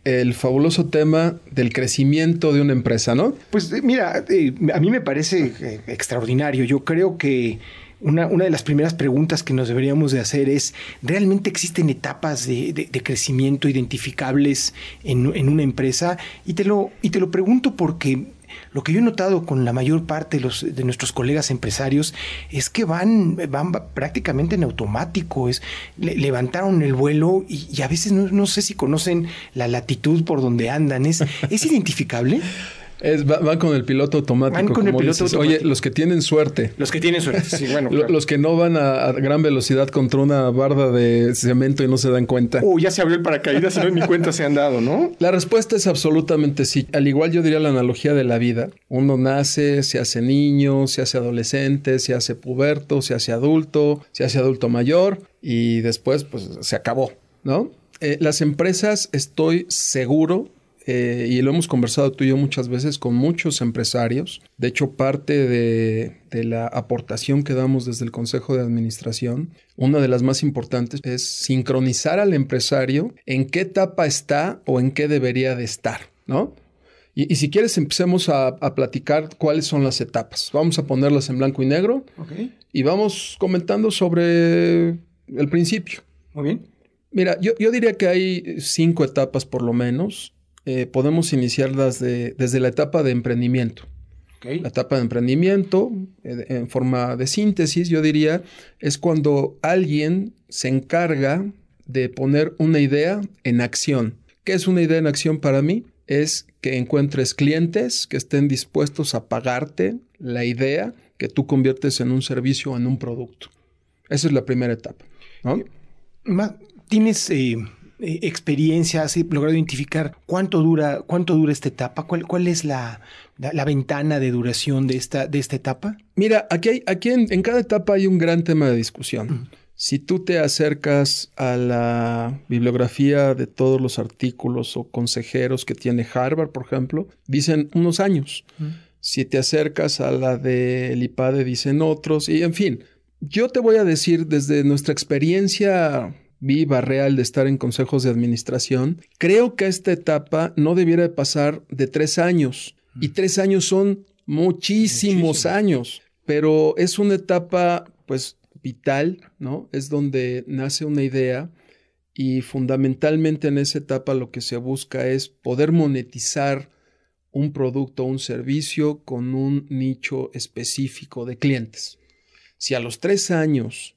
el fabuloso tema del crecimiento de una empresa, ¿no? Pues mira, a mí me parece extraordinario. Yo creo que una de las primeras preguntas que nos deberíamos de hacer es, ¿realmente existen etapas de crecimiento identificables en una empresa? Y te lo pregunto porque lo que yo he notado con la mayor parte de nuestros colegas empresarios es que van prácticamente en automático. Levantaron el vuelo y a veces no sé si conocen la latitud por donde andan. ¿Es identificable? Van con el piloto automático. Van con el piloto dices. automático. Oye, los que tienen suerte. Los que tienen suerte, sí, bueno. Claro. Los que no van a gran velocidad contra una barda de cemento y no se dan cuenta. Ya se abrió el paracaídas y no en mi cuenta se han dado, ¿no? La respuesta es absolutamente sí. Al igual yo diría la analogía de la vida. Uno nace, se hace niño, se hace adolescente, se hace puberto, se hace adulto mayor y después pues se acabó, ¿no? Las empresas, estoy seguro, y lo hemos conversado tú y yo muchas veces con muchos empresarios. De hecho, parte de la aportación que damos desde el Consejo de Administración, una de las más importantes es sincronizar al empresario en qué etapa está o en qué debería de estar, ¿no? Y si quieres, empecemos a platicar cuáles son las etapas. Vamos a ponerlas en blanco y negro. Okay. Y vamos comentando sobre el principio. Muy bien. Mira, yo diría que hay 5 etapas por lo menos. Podemos iniciarlas desde la etapa de emprendimiento. Okay. La etapa de emprendimiento, en forma de síntesis, yo diría, es cuando alguien se encarga de poner una idea en acción. ¿Qué es una idea en acción para mí? Es que encuentres clientes que estén dispuestos a pagarte la idea que tú conviertes en un servicio o en un producto. Esa es la primera etapa, ¿no? ¿Tienes experiencia? ¿Has logrado identificar cuánto dura esta etapa? ¿Cuál es la ventana de duración de esta etapa? Mira, aquí en cada etapa hay un gran tema de discusión. Si tú te acercas a la bibliografía de todos los artículos o consejeros que tiene Harvard, por ejemplo, dicen unos años. Si te acercas a la del IPADE, dicen otros. Y en fin, yo te voy a decir desde nuestra experiencia viva, real, de estar en consejos de administración, creo que esta etapa no debiera de pasar de 3 años. Y 3 años son muchísimos años. Pero es una etapa, pues, vital, ¿no? Es donde nace una idea y fundamentalmente en esa etapa lo que se busca es poder monetizar un producto o un servicio con un nicho específico de clientes. Si a los 3 años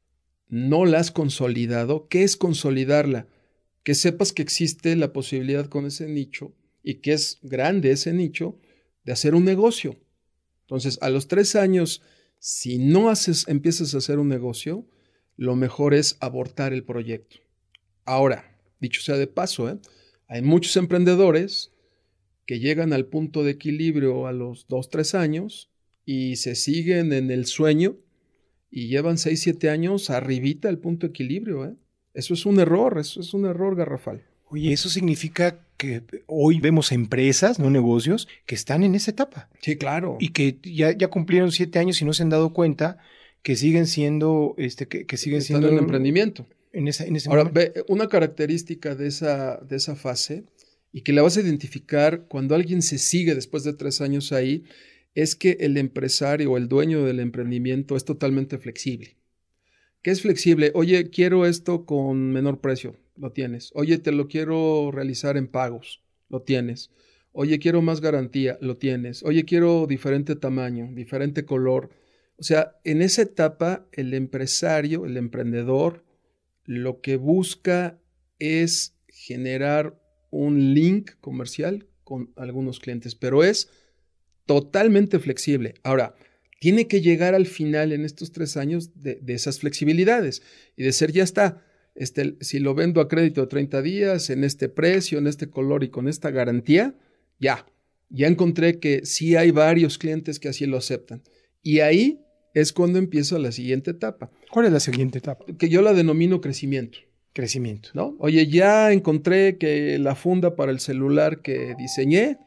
no la has consolidado, ¿qué es consolidarla? Que sepas que existe la posibilidad con ese nicho y que es grande ese nicho de hacer un negocio. Entonces, a los 3 años, si no empiezas a hacer un negocio, lo mejor es abortar el proyecto. Ahora, dicho sea de paso, hay muchos emprendedores que llegan al punto de equilibrio a los 2, 3 años y se siguen en el sueño y llevan 6, 7 años arribita el punto de equilibrio. Eso es un error garrafal. Oye, eso significa que hoy vemos empresas, no negocios, que están en esa etapa. Sí, claro. Y que ya cumplieron 7 años y no se han dado cuenta que siguen siendo, que siguen Están siendo en emprendimiento. En ese Ahora, momento. ve, una característica de esa fase y que la vas a identificar cuando alguien se sigue después de 3 años ahí, es que el empresario o el dueño del emprendimiento es totalmente flexible. ¿Qué es flexible? Oye, quiero esto con menor precio, lo tienes. Oye, te lo quiero realizar en pagos, lo tienes. Oye, quiero más garantía, lo tienes. Oye, quiero diferente tamaño, diferente color. O sea, en esa etapa, el empresario, el emprendedor, lo que busca es generar un link comercial con algunos clientes, pero es totalmente flexible. Ahora, tiene que llegar al final en estos 3 años de esas flexibilidades y de ser ya está. Si lo vendo a crédito de 30 días, en este precio, en este color y con esta garantía, ya encontré que sí hay varios clientes que así lo aceptan. Y ahí es cuando empieza la siguiente etapa. ¿Cuál es la siguiente etapa? Que yo la denomino crecimiento. Crecimiento. ¿No? Oye, ya encontré que la funda para el celular que diseñé,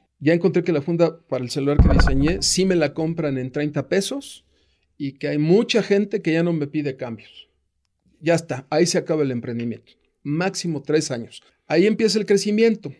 sí me la compran en 30 pesos y que hay mucha gente que ya no me pide cambios. Ya está, ahí se acaba el emprendimiento. Máximo 3 años. Ahí empieza el crecimiento.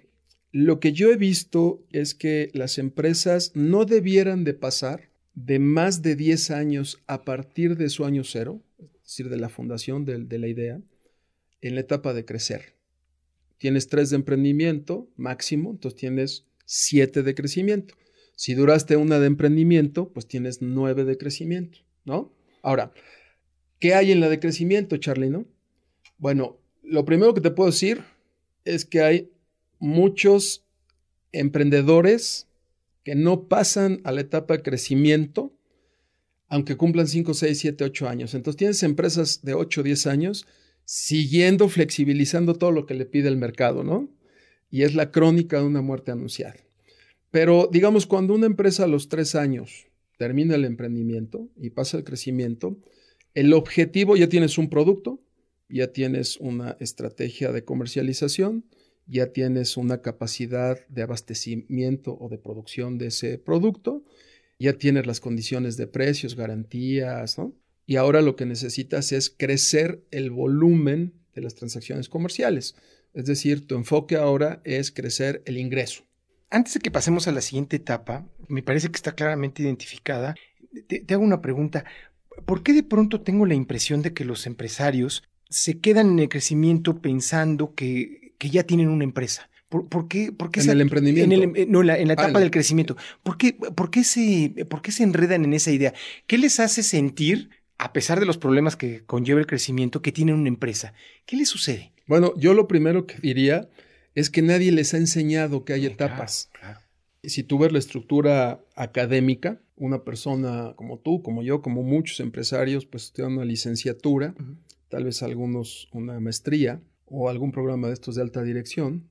Lo que yo he visto es que las empresas no debieran de pasar de más de 10 años a partir de su año cero, es decir, de la fundación de la idea, en la etapa de crecer. Tienes 3 de emprendimiento máximo, entonces tienes 7 de crecimiento. Si duraste una de emprendimiento, pues tienes 9 de crecimiento, ¿no? Ahora, ¿qué hay en la de crecimiento, Charlie, no? Bueno, lo primero que te puedo decir es que hay muchos emprendedores que no pasan a la etapa de crecimiento, aunque cumplan 5, 6, 7, 8 años. Entonces tienes empresas de 8, 10 años siguiendo, flexibilizando todo lo que le pide el mercado, ¿no? Y es la crónica de una muerte anunciada. Pero, digamos, cuando una empresa a los 3 años termina el emprendimiento y pasa el crecimiento, el objetivo, ya tienes un producto, ya tienes una estrategia de comercialización, ya tienes una capacidad de abastecimiento o de producción de ese producto, ya tienes las condiciones de precios, garantías, ¿no? Y ahora lo que necesitas es crecer el volumen de las transacciones comerciales. Es decir, tu enfoque ahora es crecer el ingreso. Antes de que pasemos a la siguiente etapa, me parece que está claramente identificada. Te hago una pregunta. ¿Por qué de pronto tengo la impresión de que los empresarios se quedan en el crecimiento pensando que ya tienen una empresa? ¿Por qué en el emprendimiento. En la etapa del crecimiento. ¿Por qué se enredan en esa idea? ¿Qué les hace sentir, a pesar de los problemas que conlleva el crecimiento, que tienen una empresa? ¿Qué les sucede? Bueno, yo lo primero que diría es que nadie les ha enseñado que hay etapas. Claro. Si tú ves la estructura académica, una persona como tú, como yo, como muchos empresarios, pues estudian una licenciatura, tal vez algunos una maestría o algún programa de estos de alta dirección.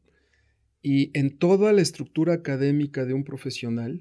Y en toda la estructura académica de un profesional,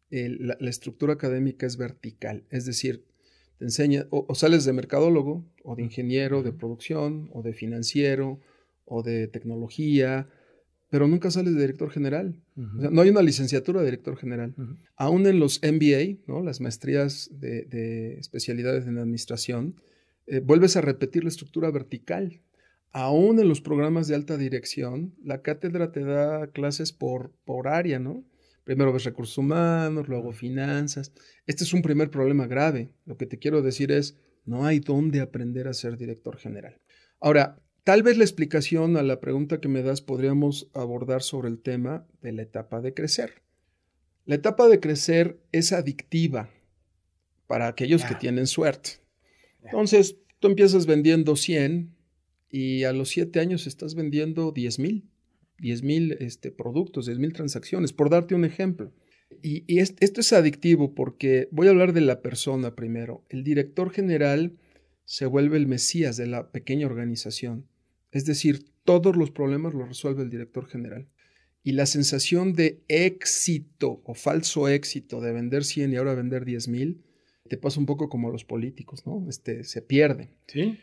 la estructura académica es vertical, es decir, te enseña o sales de mercadólogo, o de ingeniero, de producción, o de financiero, o de tecnología, pero nunca sales de director general. O sea, no hay una licenciatura de director general. Aún en los MBA, ¿no? Las maestrías de especialidades en administración, vuelves a repetir la estructura vertical. Aún en los programas de alta dirección, la cátedra te da clases por área, ¿no? Primero ves recursos humanos, luego finanzas. Este es un primer problema grave. Lo que te quiero decir es, no hay dónde aprender a ser director general. Ahora, tal vez la explicación a la pregunta que me das podríamos abordar sobre el tema de la etapa de crecer. La etapa de crecer es adictiva para aquellos que tienen suerte. Entonces, tú empiezas vendiendo 100 y a los 7 años estás vendiendo 10,000 productos, 10,000 transacciones, por darte un ejemplo. Y esto es adictivo porque voy a hablar de la persona primero. El director general se vuelve el mesías de la pequeña organización. Es decir, todos los problemas los resuelve el director general. Y la sensación de éxito o falso éxito de vender 100 y ahora vender 10,000, te pasa un poco como a los políticos, ¿no? Se pierde. Sí.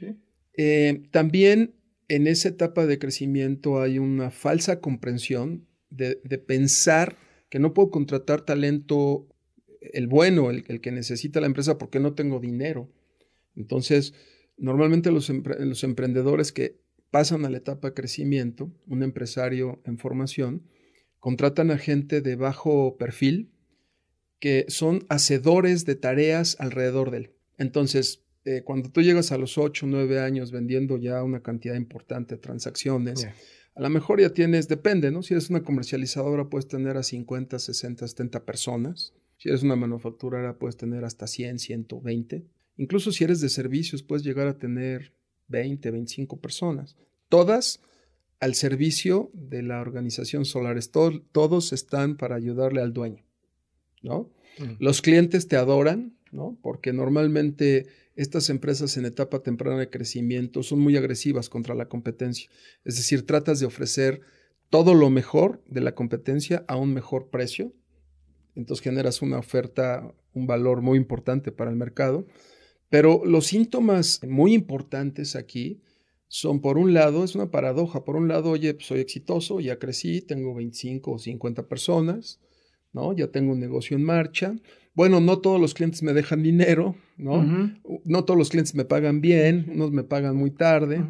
También en esa etapa de crecimiento hay una falsa comprensión de pensar que no puedo contratar talento, el bueno, el que necesita la empresa, porque no tengo dinero. Entonces, normalmente los emprendedores que pasan a la etapa de crecimiento, un empresario en formación, contratan a gente de bajo perfil que son hacedores de tareas alrededor de él. Entonces, cuando tú llegas a los 8 o 9 años vendiendo ya una cantidad importante de transacciones, a lo mejor ya tienes, depende, ¿no? Si eres una comercializadora puedes tener a 50, 60, 70 personas. Si eres una manufacturera puedes tener hasta 100, 120. Incluso si eres de servicios puedes llegar a tener 20, 25 personas. Todas al servicio de la organización Solaris. Todos están para ayudarle al dueño, ¿no? Los clientes te adoran, ¿no? Porque normalmente estas empresas en etapa temprana de crecimiento son muy agresivas contra la competencia. Es decir, tratas de ofrecer todo lo mejor de la competencia a un mejor precio. Entonces generas una oferta, un valor muy importante para el mercado. Pero los síntomas muy importantes aquí son, por un lado, es una paradoja. Por un lado, oye, pues soy exitoso, ya crecí, tengo 25 o 50 personas, ¿no? Ya tengo un negocio en marcha. Bueno, no todos los clientes me dejan dinero, ¿no? No todos los clientes me pagan bien, unos me pagan muy tarde.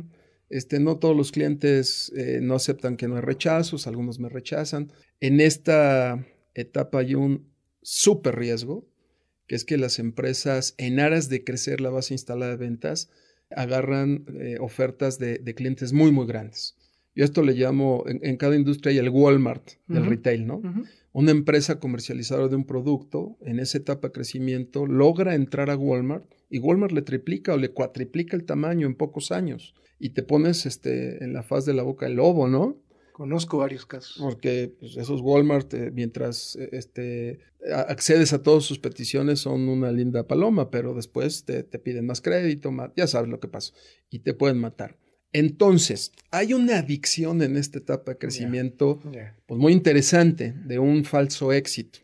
No todos los clientes no aceptan que no hay rechazos, algunos me rechazan. En esta etapa hay un súper riesgo, que es que las empresas, en aras de crecer la base instalada de ventas, agarran ofertas de clientes muy, muy grandes. Yo esto le llamo, en cada industria hay el Walmart del retail, ¿no? Una empresa comercializadora de un producto, en esa etapa de crecimiento, logra entrar a Walmart y Walmart le triplica o le cuatriplica el tamaño en pocos años. Y te pones en la faz de la boca el lobo, ¿no? Conozco varios casos. Porque pues, esos Walmart, mientras accedes a todas sus peticiones, son una linda paloma, pero después te piden más crédito, ya sabes lo que pasa, y te pueden matar. Entonces, hay una adicción en esta etapa de crecimiento pues muy interesante, de un falso éxito.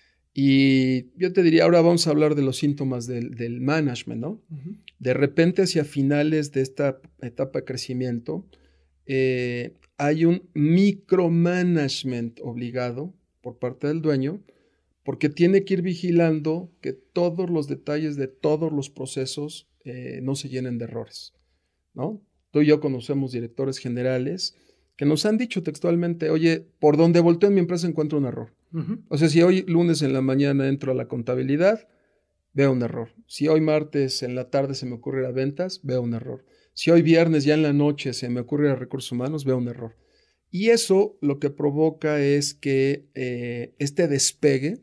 Y yo te diría, ahora vamos a hablar de los síntomas del management, ¿no? De repente, hacia finales de esta etapa de crecimiento, hay un micromanagement obligado por parte del dueño, porque tiene que ir vigilando que todos los detalles de todos los procesos no se llenen de errores, ¿no? Tú y yo conocemos directores generales que nos han dicho textualmente, oye, por donde volteo en mi empresa encuentro un error. O sea, si hoy lunes en la mañana entro a la contabilidad, veo un error. Si hoy martes en la tarde se me ocurre ir a ventas, veo un error. Si hoy viernes ya en la noche se me ocurre ir a recursos humanos, veo un error. Y eso lo que provoca es que este despegue,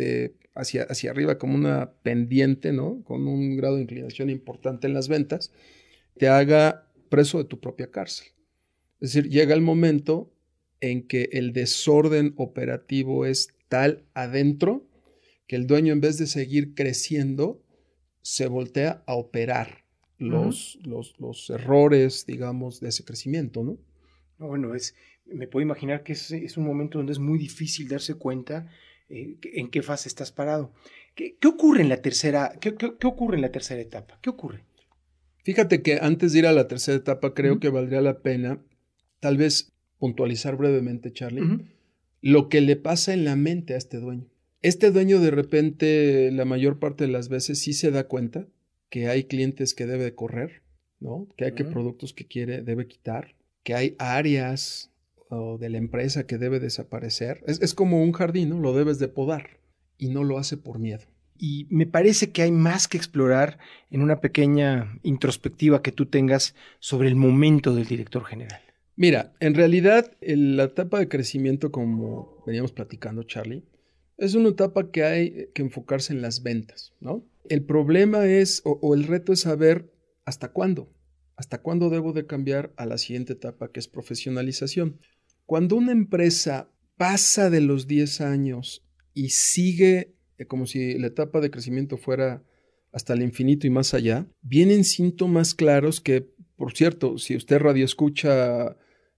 hacia arriba como una pendiente, ¿no? Con un grado de inclinación importante en las ventas, te haga preso de tu propia cárcel. Es decir, llega el momento en que el desorden operativo es tal adentro que el dueño, en vez de seguir creciendo, se voltea a operar los errores, digamos, de ese crecimiento, ¿no? Bueno, me puedo imaginar que es un momento donde es muy difícil darse cuenta en qué fase estás parado. ¿Qué ocurre en la tercera? ¿Qué ocurre en la tercera etapa? ¿Qué ocurre? Fíjate que antes de ir a la tercera etapa, creo que valdría la pena tal vez puntualizar brevemente, Charlie, lo que le pasa en la mente a este dueño. Este dueño de repente, la mayor parte de las veces, sí se da cuenta que hay clientes que debe correr, ¿no? Que hay productos que debe quitar, que hay áreas de la empresa que debe desaparecer. Es como un jardín, ¿no? Lo debes de podar y no lo hace por miedo. Y me parece que hay más que explorar en una pequeña introspectiva que tú tengas sobre el momento del director general. Mira, en realidad la etapa de crecimiento, como veníamos platicando, Charlie, es una etapa que hay que enfocarse en las ventas, ¿no? El problema es, o el reto es saber hasta cuándo debo de cambiar a la siguiente etapa, que es profesionalización. Cuando una empresa pasa de los 10 años y sigue como si la etapa de crecimiento fuera hasta el infinito y más allá, vienen síntomas claros que, por cierto, si usted radioescucha,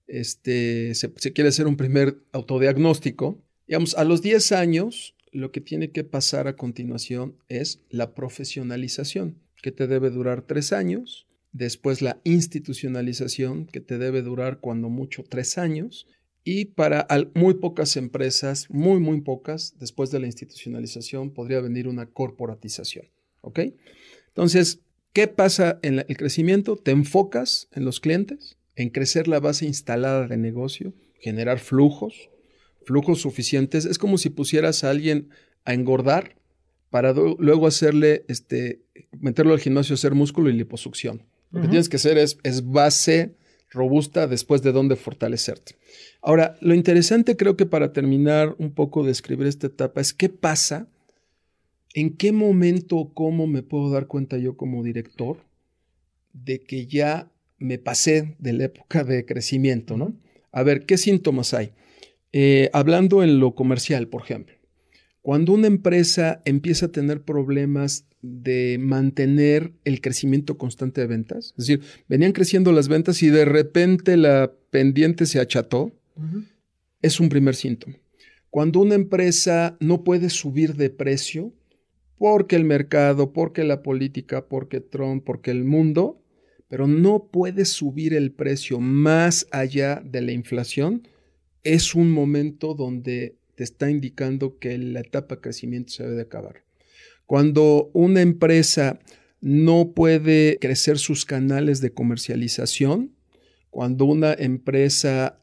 se quiere hacer un primer autodiagnóstico, digamos, a los 10 años, lo que tiene que pasar a continuación es la profesionalización, que te debe durar 3 años, después la institucionalización, que te debe durar cuando mucho 3 años, y para muy pocas empresas, muy, muy pocas, después de la institucionalización, podría venir una corporatización, ¿ok? Entonces, ¿qué pasa en el crecimiento? Te enfocas en los clientes, en crecer la base instalada de negocio, generar flujos suficientes. Es como si pusieras a alguien a engordar para luego hacerle, meterlo al gimnasio a hacer músculo y liposucción. Lo que tienes que hacer es base robusta después de dónde fortalecerte. Ahora, lo interesante creo que para terminar un poco de describir esta etapa es qué pasa, en qué momento o cómo me puedo dar cuenta yo como director de que ya me pasé de la época de crecimiento, ¿no? A ver, ¿qué síntomas hay? Hablando en lo comercial, por ejemplo, cuando una empresa empieza a tener problemas de mantener el crecimiento constante de ventas, es decir, venían creciendo las ventas y de repente la pendiente se acható, es un primer síntoma. Cuando una empresa no puede subir de precio porque el mercado, porque la política, porque Trump, porque el mundo, pero no puede subir el precio más allá de la inflación, es un momento donde te está indicando que la etapa de crecimiento se debe de acabar. Cuando una empresa no puede crecer sus canales de comercialización, cuando una empresa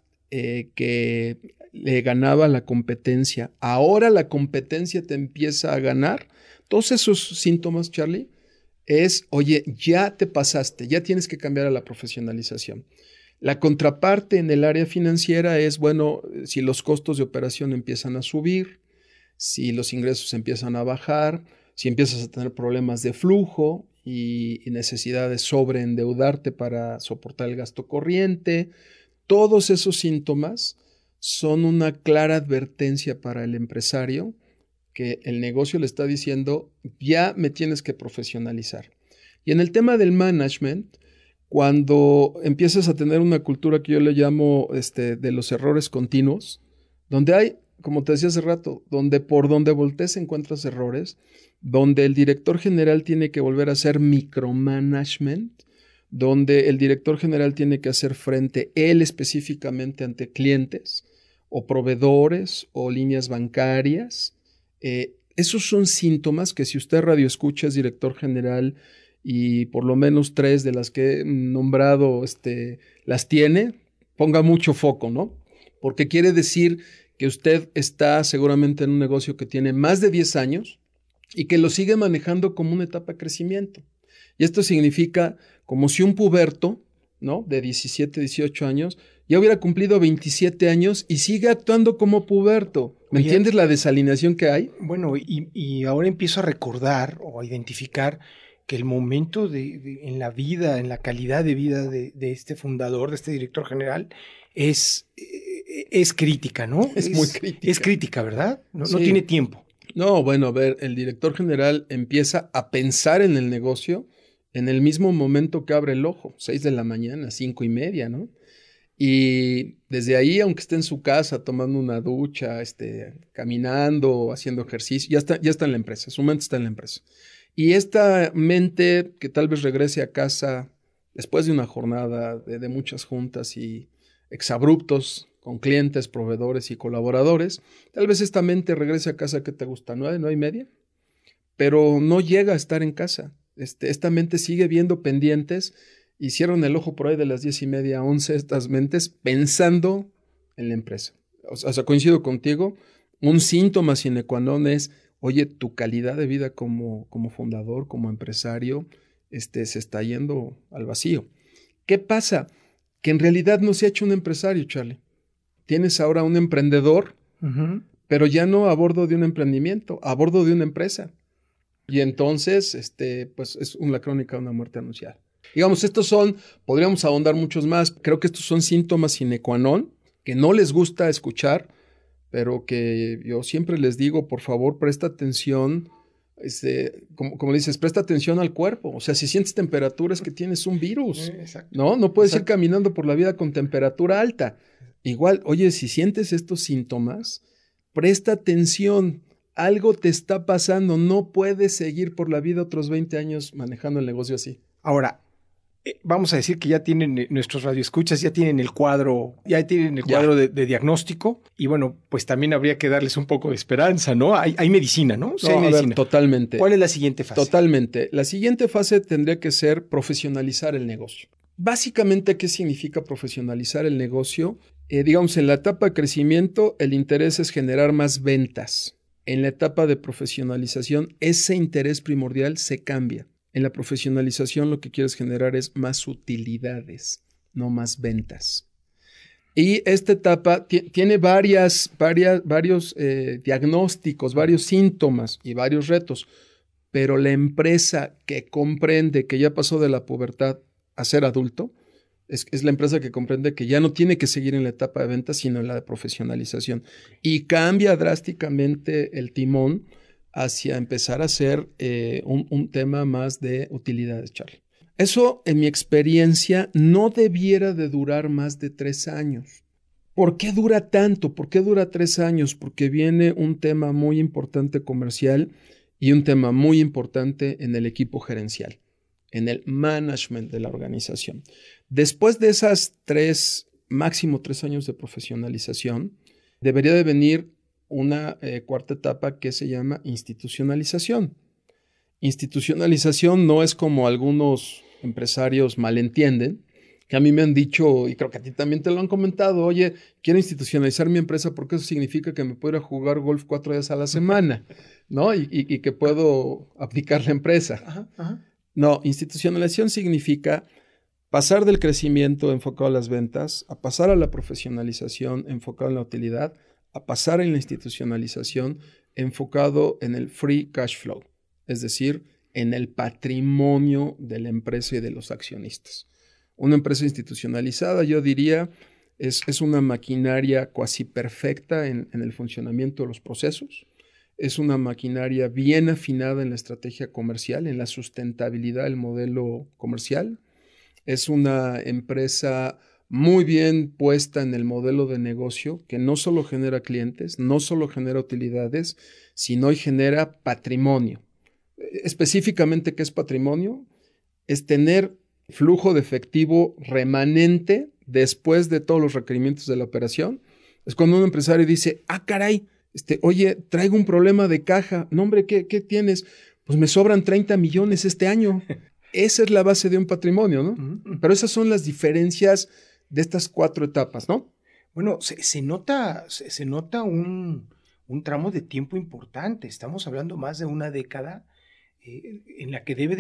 que le ganaba la competencia, ahora la competencia te empieza a ganar, todos esos síntomas, Charlie, es, oye, ya te pasaste, ya tienes que cambiar a la profesionalización. La contraparte en el área financiera es, bueno, si los costos de operación empiezan a subir, si los ingresos empiezan a bajar, si empiezas a tener problemas de flujo y necesidad de sobreendeudarte para soportar el gasto corriente, todos esos síntomas son una clara advertencia para el empresario que el negocio le está diciendo, ya me tienes que profesionalizar. Y en el tema del management, cuando empiezas a tener una cultura que yo le llamo de los errores continuos, donde hay, como te decía hace rato, donde por donde voltees encuentras errores, donde el director general tiene que volver a hacer micromanagement, donde el director general tiene que hacer frente él específicamente ante clientes o proveedores o líneas bancarias. Esos son síntomas que si usted radioescucha es director general y por lo menos 3 de las que he nombrado las tiene, ponga mucho foco, ¿no? Porque quiere decir que usted está seguramente en un negocio que tiene más de 10 años y que lo sigue manejando como una etapa de crecimiento. Y esto significa como si un puberto, ¿no? De 17, 18 años, ya hubiera cumplido 27 años y sigue actuando como puberto. ¿Me entiendes la desalineación que hay? Bueno, y ahora empiezo a recordar o a identificar que el momento en la vida, en la calidad de vida de este fundador, de este director general, es crítica, ¿no? Es muy crítica. Es crítica, ¿verdad? No, Sí. No tiene tiempo. No, bueno, a ver, el director general empieza a pensar en el negocio en el mismo momento que abre el ojo, 6 de la mañana, 5:30, ¿no? Y desde ahí, aunque esté en su casa tomando una ducha, caminando, haciendo ejercicio, ya está en la empresa, su mente está en la empresa. Y esta mente que tal vez regrese a casa después de una jornada de muchas juntas y exabruptos con clientes, proveedores y colaboradores, tal vez esta mente regrese a casa que te gusta, 9:30, pero no llega a estar en casa. Esta mente sigue viendo pendientes y cierran el ojo por ahí de las 10:30 a 11 estas mentes pensando en la empresa. O sea, coincido contigo, un síntoma sine qua non es, oye, tu calidad de vida como fundador, como empresario, se está yendo al vacío. ¿Qué pasa? Que en realidad no se ha hecho un empresario, Charlie. Tienes ahora un emprendedor, pero ya no a bordo de un emprendimiento, a bordo de una empresa. Y entonces, pues es la crónica de una muerte anunciada. Digamos, podríamos ahondar muchos más. Creo que estos son síntomas sine qua non que no les gusta escuchar, pero que yo siempre les digo, por favor, presta atención, como dices, presta atención al cuerpo. O sea, si sientes temperatura es que tienes un virus, ¿no? No puedes ir caminando por la vida con temperatura alta. Igual, oye, si sientes estos síntomas, presta atención. Algo te está pasando, no puedes seguir por la vida otros 20 años manejando el negocio así. Ahora, vamos a decir que ya tienen nuestros radioescuchas, ya tienen el cuadro de diagnóstico y bueno, pues también habría que darles un poco de esperanza, ¿no? Hay medicina, ¿no? Sí, hay medicina. A ver, totalmente. ¿Cuál es la siguiente fase? Totalmente. La siguiente fase tendría que ser profesionalizar el negocio. Básicamente, ¿qué significa profesionalizar el negocio? Digamos, en la etapa de crecimiento, el interés es generar más ventas. En la etapa de profesionalización, ese interés primordial se cambia. En la profesionalización lo que quieres generar es más utilidades, no más ventas. Y esta etapa tiene varios diagnósticos, varios síntomas y varios retos, pero la empresa que comprende que ya pasó de la pubertad a ser adulto, es la empresa que comprende que ya no tiene que seguir en la etapa de ventas, sino en la de profesionalización. Y cambia drásticamente el timón hacia empezar a ser un tema más de utilidades, Charlie. Eso, en mi experiencia, no debiera de durar más de 3 años. ¿Por qué dura tanto? ¿Por qué dura 3 años? Porque viene un tema muy importante comercial y un tema muy importante en el equipo gerencial, en el management de la organización. Después de esas máximo 3 años de profesionalización, debería de venir una cuarta etapa que se llama institucionalización. Institucionalización no es como algunos empresarios malentienden, que a mí me han dicho, y creo que a ti también te lo han comentado, oye, quiero institucionalizar mi empresa porque eso significa que me puedo ir a jugar golf 4 días a la semana, ¿no? Y que puedo abdicar la empresa. Ajá, ajá. No, institucionalización significa pasar del crecimiento enfocado a las ventas, a pasar a la profesionalización enfocado en la utilidad, a pasar en la institucionalización enfocado en el free cash flow, es decir, en el patrimonio de la empresa y de los accionistas. Una empresa institucionalizada, yo diría, es una maquinaria cuasi perfecta en el funcionamiento de los procesos. Es una maquinaria bien afinada en la estrategia comercial, en la sustentabilidad del modelo comercial. Es una empresa muy bien puesta en el modelo de negocio que no solo genera clientes, no solo genera utilidades, sino y genera patrimonio. Específicamente, ¿qué es patrimonio? Es tener flujo de efectivo remanente después de todos los requerimientos de la operación. Es cuando un empresario dice, caray, oye, traigo un problema de caja. No, hombre, ¿qué tienes? Pues me sobran 30 millones este año. Esa es la base de un patrimonio, ¿no? Uh-huh. Pero esas son las diferencias de estas 4 etapas, ¿no? Bueno, se nota un tramo de tiempo importante. Estamos hablando más de una década en la que deben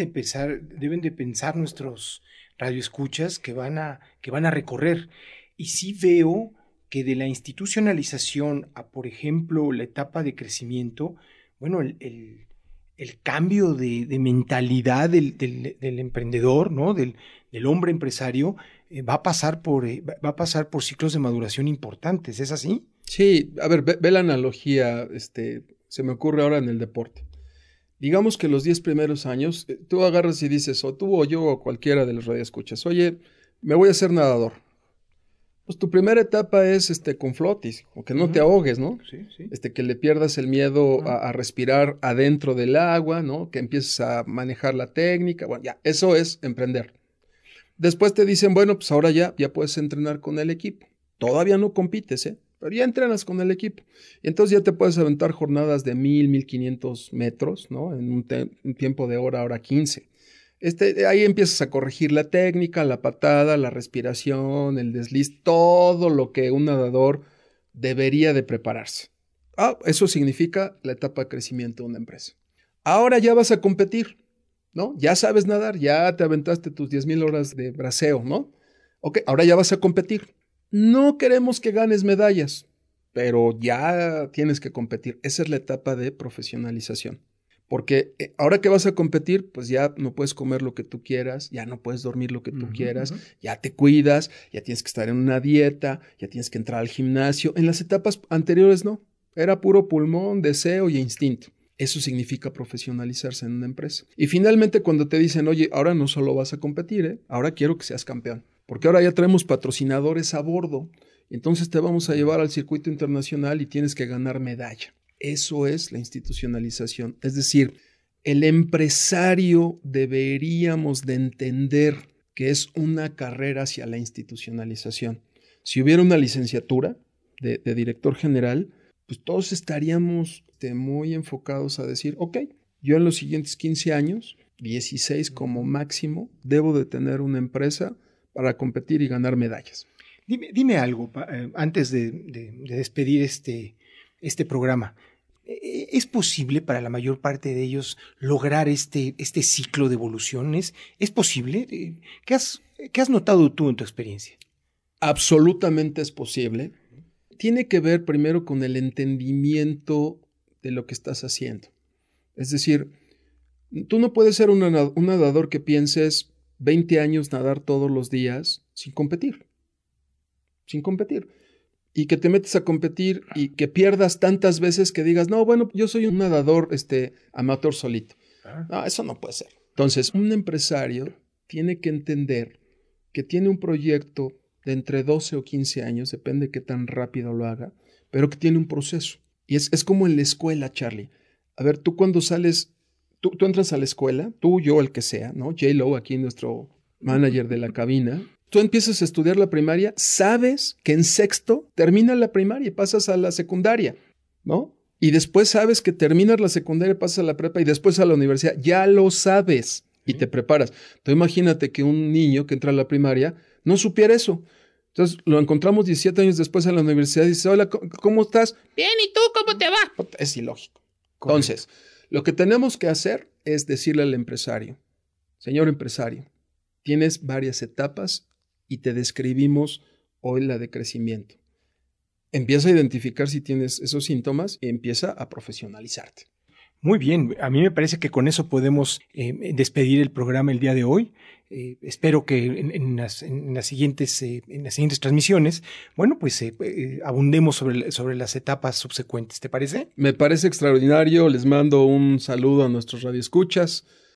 de pensar nuestros radioescuchas que van a recorrer. Y sí veo que de la institucionalización a, por ejemplo, la etapa de crecimiento, bueno, el cambio de mentalidad del emprendedor, ¿no? Del hombre empresario, va a pasar por ciclos de maduración importantes. ¿Es así? Sí, a ver, ve la analogía, se me ocurre ahora en el deporte. Digamos que los 10 primeros años, tú agarras y dices, o tú o yo o cualquiera de los radioescuchas, oye, me voy a hacer nadador. Pues tu primera etapa es con flotis, o que no uh-huh. te ahogues, ¿no? Sí, sí. Que le pierdas el miedo uh-huh. a respirar adentro del agua, ¿no? Que empieces a manejar la técnica. Bueno, ya, eso es emprender. Después te dicen, bueno, pues ahora ya puedes entrenar con el equipo. Todavía no compites, pero ya entrenas con el equipo. Y entonces ya te puedes aventar jornadas de 1,500 metros, ¿no? En un tiempo de hora 15. Ahí empiezas a corregir la técnica, la patada, la respiración, el desliz, todo lo que un nadador debería de prepararse. Eso significa la etapa de crecimiento de una empresa. Ahora ya vas a competir, ¿no? Ya sabes nadar, ya te aventaste tus 10,000 horas de braceo, ¿no? Ok, ahora ya vas a competir. No queremos que ganes medallas, pero ya tienes que competir. Esa es la etapa de profesionalización. Porque ahora que vas a competir, pues ya no puedes comer lo que tú quieras, ya no puedes dormir lo que tú quieras, ya te cuidas, ya tienes que estar en una dieta, ya tienes que entrar al gimnasio. En las etapas anteriores no, era puro pulmón, deseo y instinto. Eso significa profesionalizarse en una empresa. Y finalmente cuando te dicen, oye, ahora no solo vas a competir, ahora quiero que seas campeón. Porque ahora ya traemos patrocinadores a bordo. Entonces te vamos a llevar al circuito internacional y tienes que ganar medalla. Eso es la institucionalización. Es decir, el empresario deberíamos de entender que es una carrera hacia la institucionalización. Si hubiera una licenciatura de director general, pues todos estaríamos muy enfocados a decir, ok, yo en los siguientes 15 años, 16 como máximo, debo de tener una empresa para competir y ganar medallas. Dime algo antes de despedir este programa. ¿Es posible para la mayor parte de ellos lograr este ciclo de evoluciones? ¿Es posible? ¿Qué has notado tú en tu experiencia? Absolutamente es posible. Tiene que ver primero con el entendimiento de lo que estás haciendo. Es decir, tú no puedes ser un nadador que pienses 20 años nadar todos los días sin competir. Y que te metes a competir y que pierdas tantas veces que digas, no, bueno, yo soy un nadador amateur solito. No, eso no puede ser. Entonces, un empresario tiene que entender que tiene un proyecto de entre 12 o 15 años, depende de qué tan rápido lo haga, pero que tiene un proceso. Y es como en la escuela, Charlie. A ver, tú cuando sales, tú entras a la escuela, tú, yo, el que sea, ¿no? J-Lo, aquí nuestro manager de la cabina. Tú empiezas a estudiar la primaria, sabes que en sexto terminas la primaria y pasas a la secundaria, ¿no? Y después sabes que terminas la secundaria, pasas a la prepa y después a la universidad. Ya lo sabes y te preparas. Tú imagínate que un niño que entra a la primaria no supiera eso. Entonces lo encontramos 17 años después en la universidad y dice, hola, ¿cómo estás? Bien, ¿y tú cómo te va? Es ilógico. Correcto. Entonces, lo que tenemos que hacer es decirle al empresario, señor empresario, tienes varias etapas y te describimos hoy la de crecimiento. Empieza a identificar si tienes esos síntomas y empieza a profesionalizarte. Muy bien, a mí me parece que con eso podemos despedir el programa el día de hoy. Espero que en las siguientes transmisiones, bueno, pues abundemos sobre las etapas subsecuentes. ¿Te parece? Me parece extraordinario. Les mando un saludo a nuestros radioescuchas.